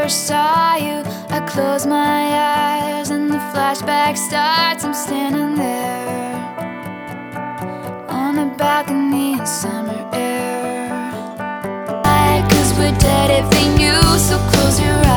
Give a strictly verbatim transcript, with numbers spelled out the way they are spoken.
first saw you, I close my eyes and the flashback starts. I'm standing there on a balcony in summer air. Cause we're dead if they knew, so close your eyes.